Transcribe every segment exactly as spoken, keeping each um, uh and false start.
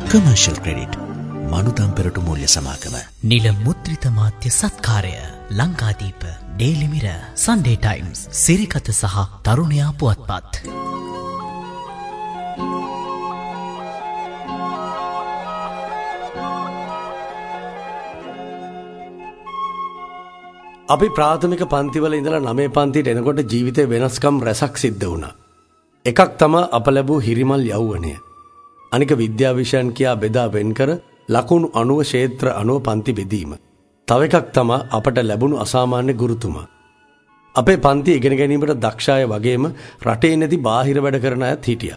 commercial credit මනුදම් පෙරටු මූල්‍ය සමාගම නිල මුද්‍රිත මාධ්‍ය සත්කාරය Lankadeepa Daily Mirror Sunday Times Sirikatha සහ තරුණයා පුවත්පත් අපි ප්‍රාථමික පන්තිවල ඉඳලා නවය පන්තියට එනකොට ජීවිතේ වෙනස්කම් රැසක් සිද්ධ වුණා. එකක් තමයි අප ලැබූ හිරිමල් යෞවනය. අනික විද්‍යා විෂයන් කියා බෙදා වෙන් කර ලකුණු අනුව ක්ෂේත්‍ර අනුව පන්ති බෙදීම. තව එකක් තමයි අපට ලැබුණු අසාමාන්‍ය ගුරුතුමා. අපේ පන්ති ඉගෙන ගැනීමට දක්ෂ අය වගේම රටේ නැති බාහිර වැඩ කරන අයත් හිටියා.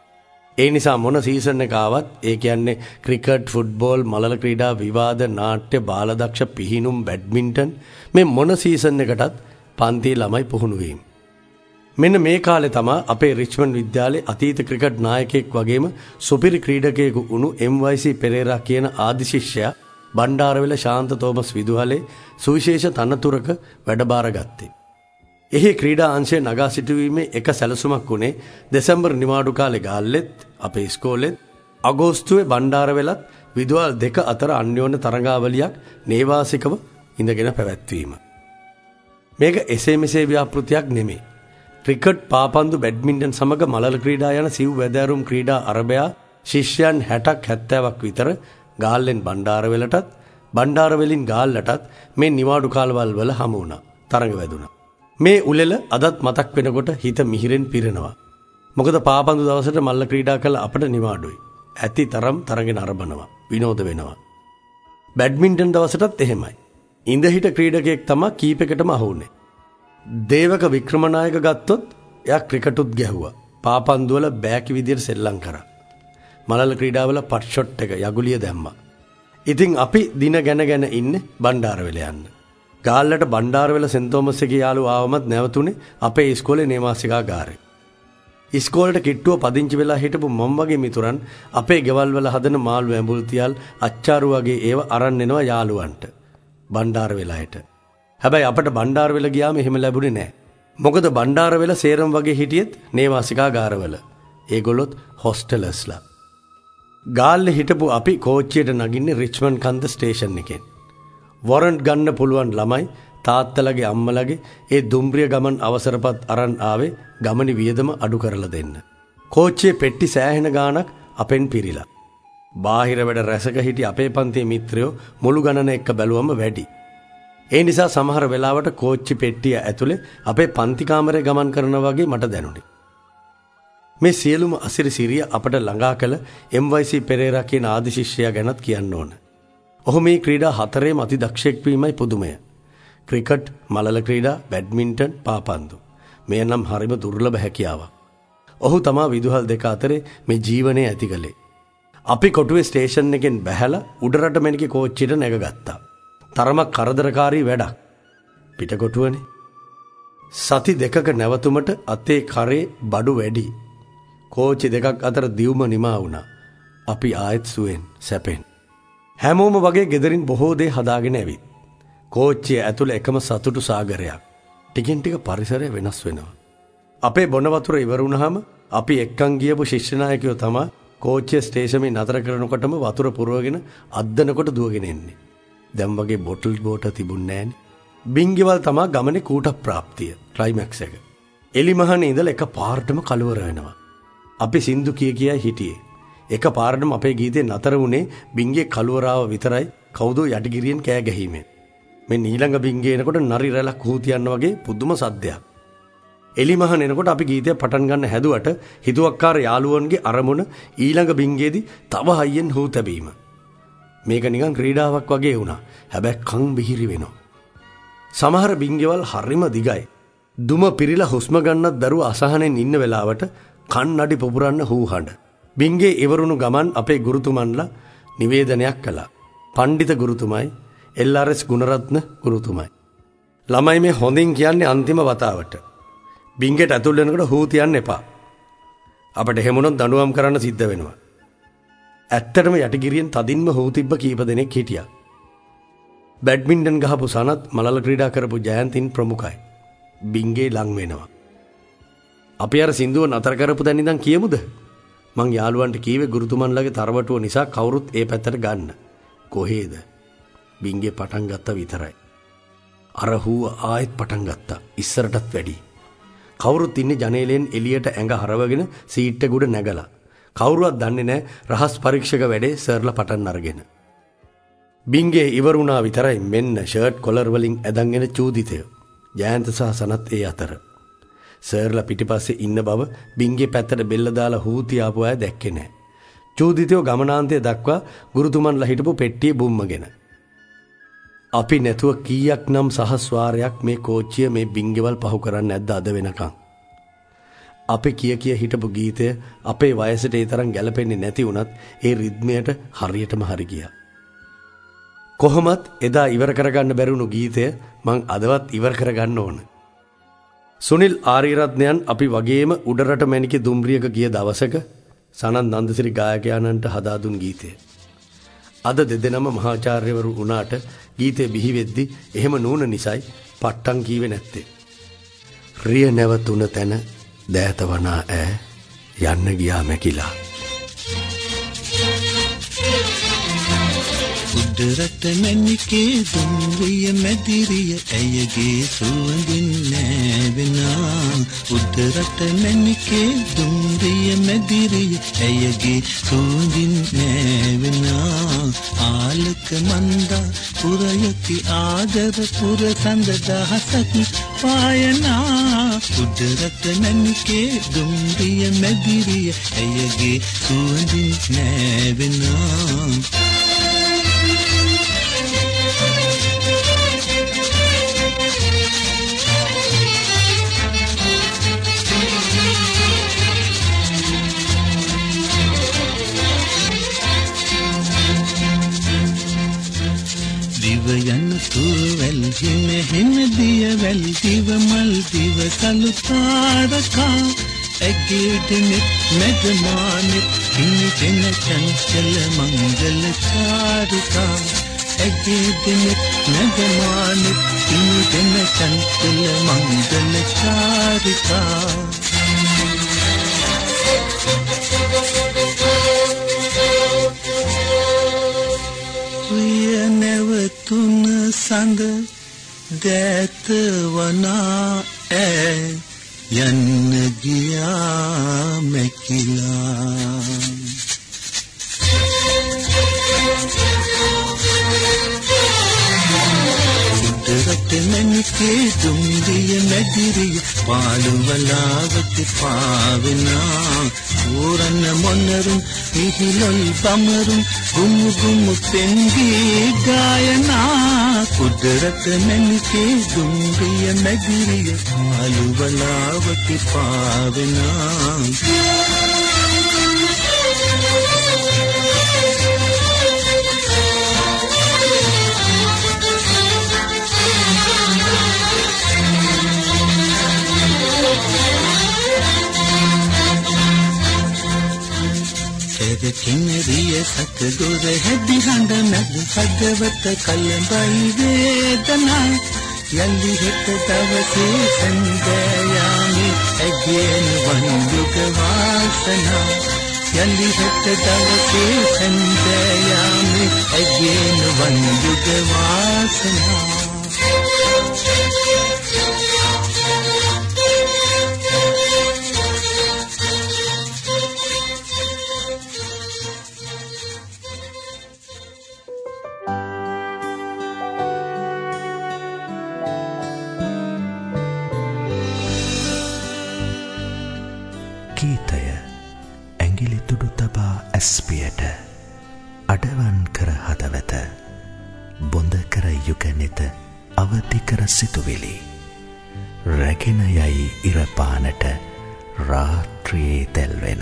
ඒ නිසා මොන සීසන් එක ආවත් ඒ කියන්නේ ක්‍රිකට්, ෆුට්බෝල්, මලල ක්‍රීඩා, විවාද, නාට්‍ය, බාලදක්ෂ, පිහිනුම්, බැඩ්මින්ටන් මේ මොන සීසන් එකටත් පන්තියේ ළමයි පුහුණු වීම. මෙන්න මේ කාලේ තමයි අපේ රිච්මන්ඩ් විද්‍යාලයේ අතීත ක්‍රිකට් නායකයෙක් වගේම සුපිරි ක්‍රීඩකයෙකු වුණු එම් වයි සී පෙරේරා කියන ආදි ශිෂ්‍යයා බණ්ඩාරවෙල ශාන්ත තෝමස් විදුහලේ සුවිශේෂ තනතුරක වැඩබාර ගත්තේ. එහි ක්‍රීඩා අංශයේ නගා සිටුවීමේ එක සැලසුමක් වුණේ දෙසැම්බර් නිවාඩු කාලේ ගාල්ලෙත් අපේ ඉස්කෝලෙත් අගෝස්තුවේ බණ්ඩාරවෙලත් විදුහල් දෙක අතර අන්‍යෝන්‍ය තරඟාවලියක් නේවාසිකව ඉඳගෙන පැවැත්වීම. මේක එසේ මෙසේ ව්‍යාපෘතියක් නෙමෙයි. ක්‍රිකට්, පාපන්දු, බැඩ්මින්ටන් සමග මලල ක්‍රීඩා යන සිව් වැදෑරුම් ක්‍රීඩා අරබයා ශිෂ්‍යයන් හැටක් හැත්තෑවක් විතර ගාල්ලෙන් බණ්ඩාරවෙලටත් බණ්ඩාරවෙලින් ගාල්ලටත් මේ නිවාඩු කාලවල වල හමු වුණා. තරඟ වැදුණා. මේ උලෙල අදත් මතක් වෙනකොට හිත මිහිරෙන් පිරෙනවා. මොකද පාපන්දු දවසට මල්ල ක්‍රීඩා කළ අපට නිවාඩුයි. ඇති තරම් තරගෙන අරබනවා. විනෝද වෙනවා. බැඩ්මින්ටන් දවසටත් එහෙමයි. ඉඳහිට ක්‍රීඩකයෙක් තමයි කීපයකටම අහුුනේ. දේවක වික්‍රමනායක ගත්තොත් එයා ක්‍රිකටුත් ගැහුවා. පාපන්දු වල බෑකි විදියට සෙල්ලම් කරා. මලල ක්‍රීඩාවල පට් ෂොට් එක යගුලිය දැම්මා. ඉතින් අපි දින ගැන ගැන ඉන්නේ බණ්ඩාරවෙල යන්න. ගාල්ලට බණ්ඩාරවෙල සෙන්ට් තෝමස් එකේ යාළුවා ආවමත් නැවතුනේ අපේ ඉස්කෝලේ නේවාසිකාගාරේ. ඉස්කෝලේට කිට්ටුව පදිංචි වෙලා හිටපු මම වගේ මිතුරන් අපේ ගෙවල් වල හදන මාළු ඇඹුල් තියල් අච්චාරු වගේ ඒව අරන් එනවා යාළුවන්ට බණ්ඩාරවෙලට. හැබැයි අපට බණ්ඩාරවෙල ගියාම එහෙම ලැබුණේ නැහැ. මොකද බණ්ඩාරවෙල සේරම වගේ හිටියෙත් නේවාසිකාගාරවල. ඒගොල්ලොත් හොස්ටලර්ස්ලා. ගාල්ලේ හිටපු අපි කෝච්චියට නගින්නේ රිච්මන්ඩ් කන්ද ස්ටේෂන් එකෙන්. වොරන්ට් ගන්න පුළුවන් ළමයි තාත්තලගේ අම්මලගේ ඒ දුම්රිය ගමන් අවසරපත් අරන් ආවේ ගමනි වියදම අඩු කරලා දෙන්න. කෝච්චියේ පෙට්ටි සෑහෙන ගාණක් අපෙන් පිරීලා. බාහිර වැඩ රැසක හිටි අපේ පන්තියේ මිත්‍රයෝ මුළු ගණන එක්ක බැලුවම වැඩි. ඒ නිසා සමහර වෙලාවට කෝච්චි පෙට්ටිය ඇතුලේ අපේ පන්ති කාමරේ ගමන් කරනවා වගේ මට දැනුනේ. මේ සියලුම අසිරිසිරිය අපට ළඟා කළ එම් වයි සී පෙරේරා කියන ආදි ශිෂ්‍යයා ගැනත් කියන්න ඕන. ඔහු මේ ක්‍රීඩා හතරේම අති දක්ෂයෙක් වීමයි පුදුමය. ක්‍රිකට්, මලල ක්‍රීඩා, බැඩ්මින්ටන්, පාපන්දු. මේ නම් හරිම දුර්ලභ හැකියාවක්. ඔහු තමා විදුහල් දෙක අතරේ මේ ජීවනය ඇති කළේ. අපි කොටුවේ ස්ටේෂන් එකෙන් බැහැලා උඩරට මෙනිකේ කෝච්චියට නැගගත්තා. තරමක් කරදරකාරී වැඩක්. පිටකොටුවනේ. සති දෙකක නැවතුමට අතේ කරේ බඩු වැඩි. කෝච්චි දෙකක් අතර දියුම නිමා වුණා. අපි ආයෙත් සුවෙන් සැපෙන්. හැමෝම වගේ ගෙදරින් බොහෝ දේ හදාගෙන ඇවිත්. කෝච්චිය ඇතුළේ එකම සතුටු සාගරයක්. ටිකෙන් ටික පරිසරය වෙනස් වෙනවා. අපේ බොන වතුර ඉවර වුණාම අපි එක්කන් ගියපු ශිෂ්‍ය නායකයෝ තමයි කෝච්චිය ස්ටේෂනේ නතර කරනකොටම වතුර පුරවගෙන අද්දනකොට දුවගෙන එන්නේ. දැන් වගේ බොටල් බෝට තිබුණේ නැහනේ. බින්ගෙවල් තමයි ගමනේ කූට ප්‍රාප්තිය ක්ලයිමැක්ස් එක. එලිමහනේ ඉඳලා එක පාරටම කලවර වෙනවා. අපි සින්දු කිය කියා හිටියේ. එක පාරටම අපේ ගීතේ නතර වුණේ බින්ගේ කලවරාව විතරයි කවුදෝ යටිගිරියෙන් කෑ ගැහීමෙන්. මේ ඊළඟ බින්ගේ එනකොට නරි රැලක් හූතියන්න වගේ පුදුම සද්දයක්. එලිමහන එනකොට අපි ගීතය පටන් ගන්න හැදුවට හිතුවක්කාර යාළුවන්ගේ අරමුණ ඊළඟ බින්ගේදී තව හයියෙන් හූ තැබීම. මේක නිකන් ක්‍රීඩාවක් වගේ වුණා. හැබැයි කන් බිහිරි වෙනවා. සමහර බින්ගෙවල් හරිම දිගයි. දුම පිරිලා හුස්ම ගන්නත් දරුව අසහනෙන් ඉන්න වෙලාවට කන් නඩි පොපුරන්න හූ හඬ. බින්ගේ ඉවරුණු ගමන් අපේ ගුරුතුමන්ලා නිවේදනයක් කළා. පණ්ඩිත ගුරුතුමයි, එල් ආර් එස් ගුණරත්න ගුරුතුමයි. ළමයි මේ හොඳින් කියන්නේ අන්තිම වතාවට. බින්ගෙට ඇතුල් වෙනකොට හූ තියන්න එපා. අපිට එහෙමනොත් දඬුවම් කරන්න සිද්ධ වෙනවා. ඇත්තටම යටිගිරියෙන් තදින්ම හූ තිබ්බ කීප දෙනෙක් හිටියා. බැඩ්මින්ටන් ගහපු සනත් මලල ක්‍රීඩා කරපු ජයන්තින් ප්‍රමුඛයි. බින්ගේ ලං වෙනවා. අපි අර සින්දුව නතර කරපු දැන් ඉඳන් කියමුද? මං යාළුවන්ට කීවේ ගුරුතුමන්ලගේ තරවටුව නිසා කවුරුත් ඒ පැත්තට ගන්න. කොහේද? බින්ගේ පටන් ගත්තා විතරයි. අර හුව ආයෙත් පටන් ගත්තා. ඉස්සරටත් වැඩි. කවුරුත් ඉන්නේ ජනේලෙන් එළියට ඇඟ හරවගෙන සීට් එක උඩ නැගලා. කවුරුවත් දන්නේ නැහැ රහස් පරීක්ෂක වැඩේ සර්ලා පටන් අරගෙන. බින්ගේ ඉවර වුණා විතරයි මෙන්න ෂර්ට් කොලර් වලින් ඇදන්ගෙන චූදිතය. ජයන්ත සහ සනත් ඒ අතර. සර්ලා පිටිපස්සේ ඉන්න බව බින්ගේ පැත්තට බෙල්ල දාලා හූ තියාපු අය දැක්කේ නැහැ. චූදිතයෝ ගමනාන්තය දක්වා ගුරුතුමන්ලා හිටපු පෙට්ටිය බුම්මගෙන. අපි නැතුව කීයක් නම් සහස්වාරයක් මේ කෝච්චිය මේ බින්ගෙවල් පහු කරන්නේ නැද්ද අද වෙනකන්? අපි කිය කිය හිටපු ගීතය අපේ වයසට ඒ තරම් ගැලපෙන්නේ නැති වුණත් ඒ රිද්මයට හරියටම හරි ගියා. කොහොමත් එදා ඉවර කරගන්න බැරුණු ගීතය මං අදවත් ඉවර කරගන්න ඕන. සුනිල් ආරියරත්නයන් අපි වගේම උඩරට මැණිකේ දුම්රියක ගිය දවසක සනත් නන්දසිරි ගායකයාණන්ට හදා දුන් ගීතය. අද දෙදෙනම මහාචාර්යවරු වුණාට ගීතේ බිහි වෙද්දි එහෙම නූන නිසයි පට්ටම් කීවේ නැත්තේ. රිය නැවතුන තැන දෑතවනා ඈ යන්න ගියා මැකිලා. උඩරට මැණිකේ දුම්රිය මැදිරිය ඇයගේ සුවඳින් නැවෙනා. උඩරට මැණිකේ දුම්රිය මැදිරිය ඇයගේ සුවඳින් නැවෙනා. ආලක මන්දා පුරයති ආදර පුර සඳ දහසක් පායනා. උඩරට මැණිකේ දුම්රිය මැදිරිය ඇයගේ සුවඳින් නැවෙනා. යන තුරුවැල් හිම හිම දිය වැල් දිව මල් දිව සලුතාරකා. ඇගේට නෙත් මැද මානෙත් හිමි දෙන චංචල මංගල චාරිකා. ඇගේට නෙත් මැද මානෙත් හිමි දෙන චංචල මංගල චාරිකා. තුන සඳ දෑත වනා ඈ යන්න ගියා මැකිලා. උඩරට මැණිකේ දුම්රිය මැදිරිය පාළුවලාවති පාවෙනා. ඌරන මොනරුන් මිහිලොල් බමරුන් ගුමු ගුමු පෙන්ගේ ගායනා. උඩරට මැණිකේ දුම්රිය මැදිරිය පාළුවලාවති පාවෙනා. කිනරිය සතගොර හැදි හඬ නැද හදවත කලඹයි වේදනා. යලි හෙට දවසේ සන්දයාමි ඇගෙන වන්දුක වාසනා. යලි හෙට දවසේ සන්දයාමි ඇගෙන වන්දුක වාසනා. ගීතය ඇඟිලි තුඩු තබා ඇස්පියට අඩවන් කර හදවත බොඳ කර යුගනෙත අවදි කර සිතුවිලි රැගෙන යයි ඉරපානට රාත්‍රියේ තෙල්වෙන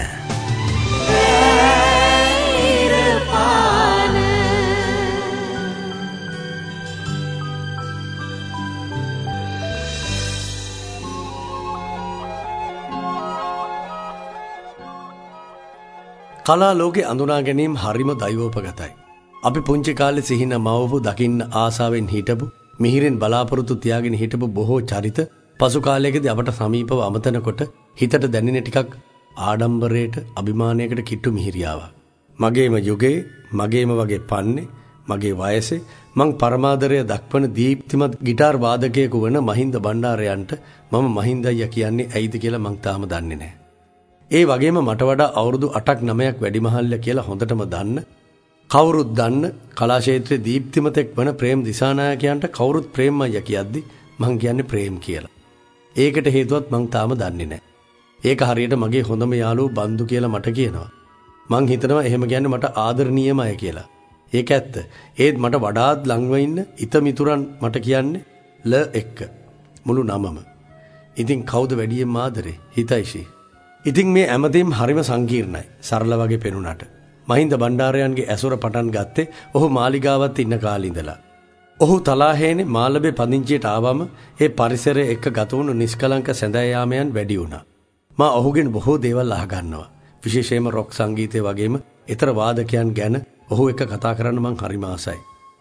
කලා ලෝකේ අඳුනා ගැනීම හරිම දෛවෝපගතයි. අපි පුංචි කාලේ සිහින මවපු දකින්න ආසාවෙන් හිටපු මිහිරෙන් බලාපොරොත්තු තියාගෙන හිටපු බොහෝ චරිත පසු කාලයකදී අපට සමීපව අමතනකොට හිතට දැනෙන ටිකක් ආඩම්බරයට අභිමානයකට කිට්ටු මිහිරියාවක්. මගේම යුගයේ මගේම වගේ පන්නේ මගේ වයසේ මං පරමාදරය දක්වන දීප්තිමත් ගිටාර් වාදකයෙකු වන මහින්ද බණ්ඩාරයන්ට මම මහින්ද අයියා කියන්නේ ඇයිද කියලා මං තාම දන්නේ නැහැ. ඒ වගේම මට වඩා අවුරුදු අටක් නවයක් වැඩිමහල්ය කියලා හොඳටම දන්න කවුරුත් දන්න කලාශේත්‍රයේ දීප්තිමතෙක් වන ප්‍රේම් දිසානායකයන්ට කවුරුත් ප්‍රේම් අයියා කියද්දි මං කියන්නේ ප්‍රේම් කියලා. ඒකට හේතුවත් මං තාම දන්නේ නැහැ. ඒක හරියට මගේ හොඳම යාළුවෝ බන්දු කියලා මට කියනවා. මං හිතනවා එහෙම කියන්නේ මට ආදරණීයම අය කියලා. ඒක ඇත්ත. ඒත් මට වඩාත් ළඟව ඉන්න ිත මිතුරන් මට කියන්නේ ල එක්ක මුළු නමම. ඉතින් කවුද වැඩියෙන් ආදරේ? හිතයිෂි. ඉතින් මේ හැමදේම හරිම සංකීර්ණයි. සරල වගේ පෙනුනට. මහින්ද බණ්ඩාරයන්ගේ ඇසුර පටන් ගත්තේ ඔහු මාලිගාවත් ඉන්න කාලේ ඉඳලා. ඔහු තලාහේනේ මාළඹේ පදිංචියට ආවම ඒ පරිසරය එක්ක ගත වුණු නිස්කලංක සැඳෑ යාමයන් වැඩි වුණා. මා ඔහුගෙන් බොහෝ දේවල් අහගන්නවා. විශේෂයෙන්ම රොක් සංගීතය වගේම ඊතර වාදකයන් ගැන ඔහු එක්ක කතා කරන්න මං හරිම ආසයි.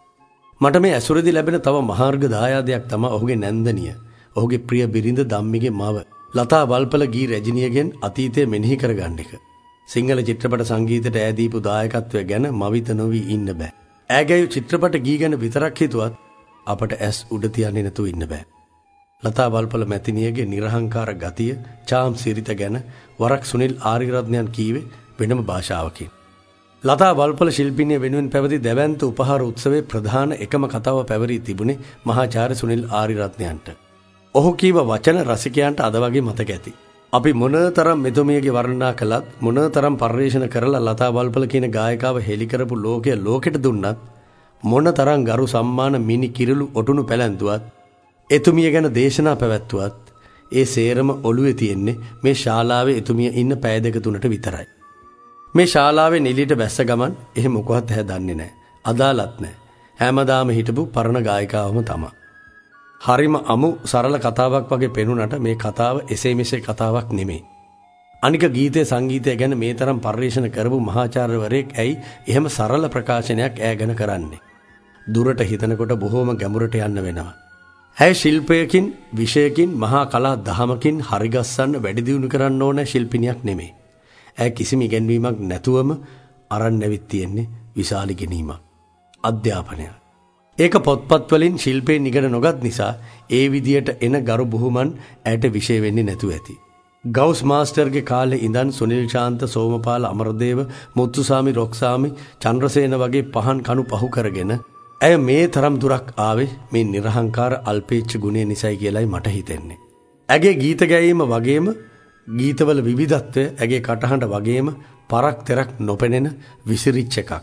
මට මේ ඇසුරේදී ලැබෙන තව මහාර්ග දායාදයක් තමයි ඔහුගේ නැන්දනිය. ඔහුගේ ප්‍රිය බිරිඳ ධම්මිගේ මව ලතා වල්පල ගී රැජිනියගෙන් අතීතය මෙනෙහි කරගන්න එක. සිංහල චිත්‍රපට සංගීතයට ඈ දීපු දායකත්වය ගැන මවිත නොවි ඉන්න බෑ. ඈගේ චිත්‍රපට ගී ගැන විතරක් හිතුවත් අපට ඇස් උඩ තියන්නේ නැතුව ඉන්න බෑ. ලතා වල්පල මැතිනියගේ නිර්හංකාර ගතිය, චාම් සිරිත ගැන වරක් සුනිල් ආරියරත්නයන් කීවේ වෙනම භාෂාවකින්. ලතා වල්පල ශිල්පිනිය වෙනුවෙන් පැවති දැවැන්ත උපහාර උත්සවයේ ප්‍රධාන එකම කතාව පැවරී තිබුණේ මහාචාර්ය සුනිල් ආරියරත්නයන්ට. ඔහු කීව වචන රසිකයන්ට අද වගේ මතක ඇති. අපි මොනතරම් මෙතුමියගේ වර්ණනා කළත් මොනතරම් පරිශන කරලා ලතා වල්පල කියන ගායිකාව හෙළි කරපු ලෝකය ලෝකෙට දුන්නත් මොනතරම් ගරු සම්මාන මිනි කිරිලු ඔටුනු පැලැන්දුවත් එතුමිය ගැන දේශනා පැවැත්වුවත් ඒ සේරම ඔළුවේ තියෙන්නේ මේ ශාලාවේ එතුමිය ඉන්න පැය දෙක තුනට විතරයි. මේ ශාලාවේ නිලියට බැස්ස ගමන් එහෙම මොකවත් හැදන්නේ නැහැ. අදාළත් නැහැ. හැමදාම හිටපු පරණ ගායිකාවම තමයි. හරිම අමු සරල කතාවක් වගේ පෙනුනට මේ කතාව එසේ මෙසේ කතාවක් නෙමෙයි. අනික ගීතේ සංගීතය ගැන මේ තරම් පරිශන කරපු මහාචාර්යවරයෙක් ඇයි එහෙම සරල ප්‍රකාශනයක් ඈ ගැන කරන්නේ? දුරට හිතනකොට බොහොම ගැඹුරට යන්න වෙනවා. ඇයි ශිල්පයකින්, විෂයකින්, මහා කලා දහමකින් හරිගස්සන්න වැඩි දියුණු කරන්න ඕන ශිල්පිනියක් නෙමෙයි. ඇයි කිසිම ඉගැන්වීමක් නැතුවම අරන් නැවිත් තියෙන්නේ විශාල ඉගෙනීමක්. අධ්‍යාපනය. ඒක පොත්පත් වලින් ශිල්පයෙන් ඉගෙන නොගත් නිසා ඒ විදියට එන ගරු බුහුමන් ඇයට විෂය වෙන්නේ නැතුව ඇති. ගවුස් මාස්ටර්ගේ කාලේ ඉඳන් සුනිල් ශාන්ත, සෝමපාල අමරදේව, මුත්තුසාමි, රොක්සාමි, චන්ද්‍රසේන වගේ පහන් කණු පහු කරගෙන ඇය මේ තරම් දුරක් ආවේ මේ නිර්හංකාර අල්පේච්ඡ ගුණය නිසයි කියලායි මට හිතෙන්නේ. ඇගේ ගීත ගැයීම වගේම ගීතවල විවිධත්වය ඇගේ කටහඬ වගේම පරක් තෙරක් නොපෙනෙන විසිරිච්ච එකක්.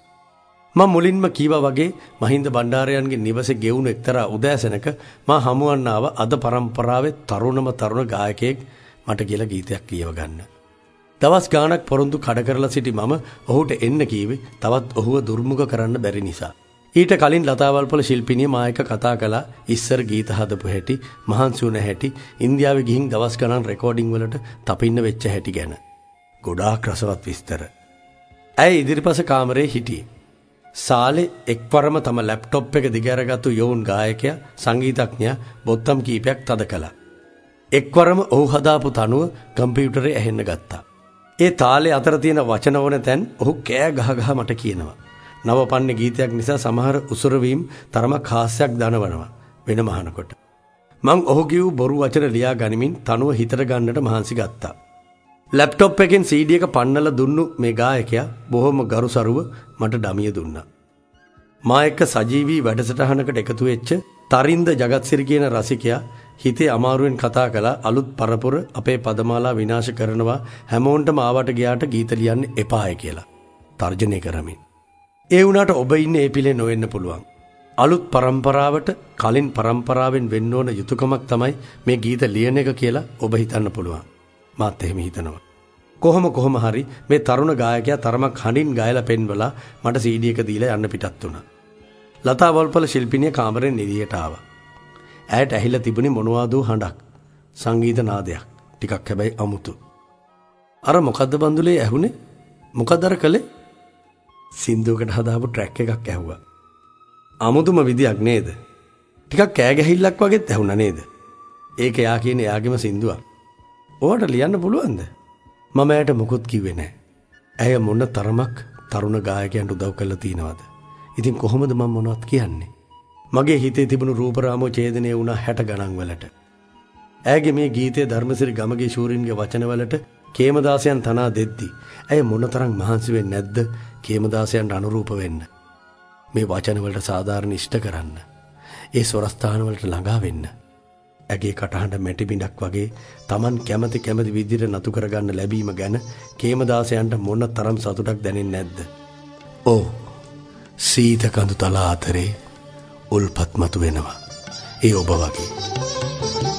මම මුලින්ම කීවා වගේ මහින්ද බණ්ඩාරයන්ගේ නිවසේ ගෙවුණු එක්තරා උදෑසනක මා හමුවන්න ආව අද පරම්පරාවේ තරුණම තරුණ ගායකයෙක් මට කියලා ගීතයක් කියව ගන්න. දවස් ගාණක් පොරොන්දු කඩ කරලා සිටි මම ඔහුට එන්න කීවේ තවත් ඔහුව දුර්මුඛ කරන්න බැරි නිසා. ඊට කලින් ලතා වල්පල ශිල්පිනිය මා එක්ක කතා කළා ඉස්සර ගීත හදපු හැටි, මහන්සි වුණ හැටි, ඉන්දියාවේ ගිහින් දවස් ගණන් රෙකෝඩින් වලට තපින්න වෙච්ච හැටි ගැන. ගොඩාක් රසවත් විස්තර. ඇය ඉදිරිපස කාමරේ හිටියේ. සාලේ එක්වරම තම ලැප්ටොප් එක දිගහැරගත්තු යෝන් ගායකයා, සංගීතඥයා බොත්තම් කීපයක් තද කළා. එක්වරම ඔහු හදාපු තනුව කම්පියුටරේ ඇහෙන්න ගත්තා. ඒ තාලේ අතර තියෙන වචන ඕන තැන් ඔහු කෑ ගහ ගහ මට කියනවා. නවපන්නේ ගීතයක් නිසා සමහර උසුරවීම් තරමක් හාස්‍යයක් දනවනවා වෙනම අහනකොට. මං ඔහු කිව් බොරු වචන ලියා ගනිමින් තනුව හිතට ගන්නට මහන්සි ගත්තා. ලැප්ටොප් එකෙන් සී ඩී එක පන්නලා දුන්නු මේ ගායකයා බොහොම ගරුසරුව මට ඩමිය දුන්නා. මා එක්ක සජීවී වැඩසටහනකට එකතු වෙච්ච තරින්ද ජගත්සිරි කියන රසිකයා හිතේ අමාරුවෙන් කතා කළා අලුත් පරපුර අපේ පදමාලා විනාශ කරනවා, හැමෝන්ටම ආවට ගියාට ගීත ලියන්න එපාය කියලා තර්ජනය කරමින්. ඒ වුණාට ඔබ ඉන්නේ ඒ පිළේ නොවෙන්න පුළුවන්. අලුත් පරම්පරාවට කලින් පරම්පරාවෙන් වෙන්න ඕන යුතුයකමක් තමයි මේ ගීත ලියන එක කියලා ඔබ හිතන්න පුළුවන්. මාත් එහෙම හිතනවා. කොහොම කොහොම හරි මේ තරුණ ගායකයා තරමක් හඬින් ගායලා පෙන්වලා මට සී ඩී එක දීලා යන්න පිටත් වුණා. ලතා වල්පල ශිල්පිනිය කාමරෙන් එළියට ආවා. ඇයට ඇහිලා තිබුණේ මොනවාදෝ හඬක්, සංගීත නාදයක්. ටිකක් හැබැයි අමුතු. අර මොකද්ද බඳුලේ ඇහුනේ? මොකද අර කලේ? සින්දුවකට හදාපු ට්‍රැක් එකක් ඇහුවා. අමුතුම විදියක් නේද? ටිකක් කෑ ගැහිල්ලක් වගේත් ඇහුණා නේද? ඒක යා කියන්නේ යාගේම සින්දුවක්. ඔයාට ලියන්න පුළුවන්ද? මම ඇයට මුකුත් කිව්වේ නැහැ. ඇය මොන තරමක් තරුණ ගායකයන්ට උදව් කළා තියනවද? ඉතින් කොහොමද මම මොනවත් කියන්නේ? මගේ හිතේ තිබුණු රූපරාමෝ ඡේදනය වුණා හැට ගණන් වලට. ඇයගේ මේ ගීතයේ ධර්මසිරි ගමගේ ශූරින්ගේ වචනවලට කේමදාසයන් තනා දෙද්දි ඇය මොනතරම් මහන්සි වෙන්නේ නැද්ද කේමදාසයන්ට අනුරූප වෙන්න. මේ වචනවලට සාධාරණ ඉෂ්ට කරන්න. ඒ ස්වරස්ථානවලට ළඟා වෙන්න. ඇගේ කටහඬ මැටි බිඳක් වගේ Taman කැමති කැමති විදිහට නතු කරගන්න ලැබීම ගැන කේමදාසයන්ට මොන තරම් සතුටක් දැනෙන්නේ නැද්ද? ඕ සීත කඳු තල අතරේ උල්පත් මතු වෙනවා. ඒ ඔබ වගේ.